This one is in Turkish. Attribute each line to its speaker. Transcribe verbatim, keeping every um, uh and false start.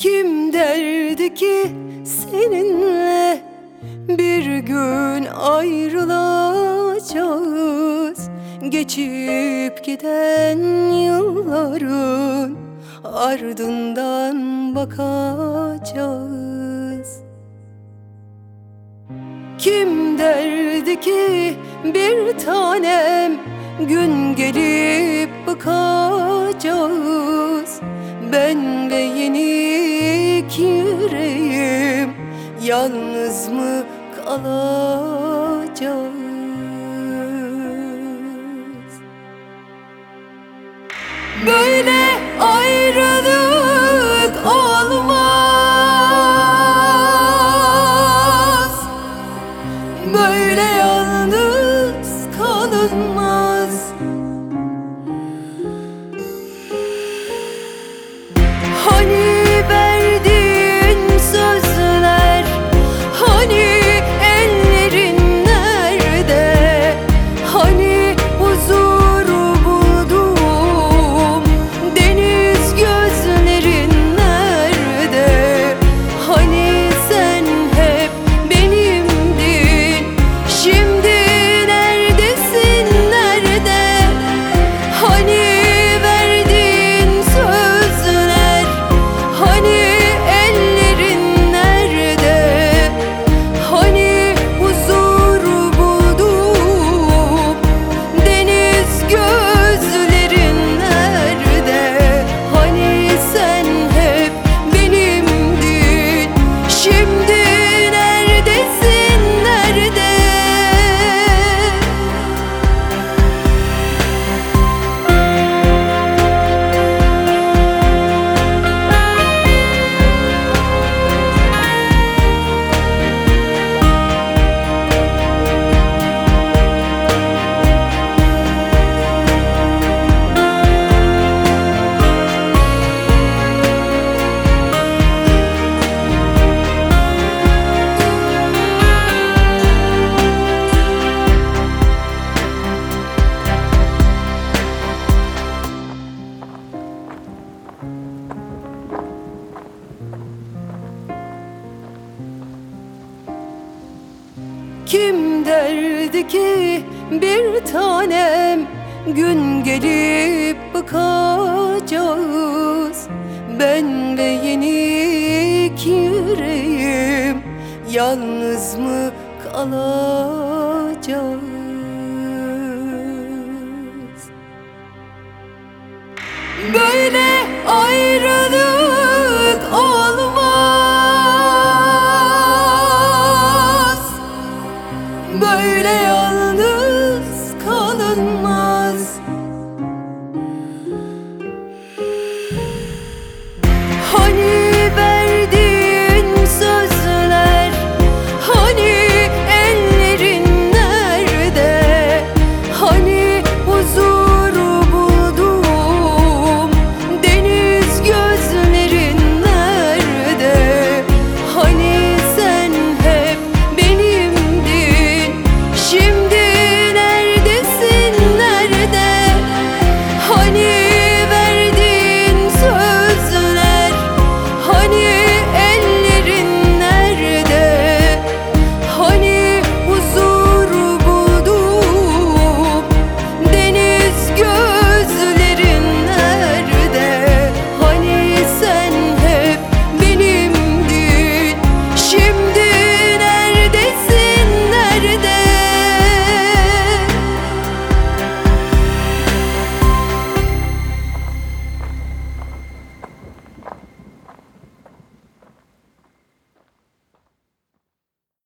Speaker 1: Kim derdi ki seninle bir gün ayrılacağız? Geçip giden yılların ardından bakacağız. Kim derdi ki bir tanem gün gelip bakacağız? Ben ve yenik yüreğim yalnız mı kalacağız? Böyle ayrılık olmaz, böyle yalnız kalınmaz. Hani verdiğin sözler, hani ellerin nerede? Hani huzuru buldum, deniz gözlerin nerede? Hani sen hep benimdin, şimdi neredesin, nerede? Hani verdiğin sözler, hani ellerin nerede? Hani huzuru buldum, deniz gözlerin nerede? Hani sen hep benimdin, şimdi neredesin, nerede? Kim derdi ki bir tanem gün gelip bakacağız? Ben ve yenik yüreğim yalnız mı kalacağız? Böyle ay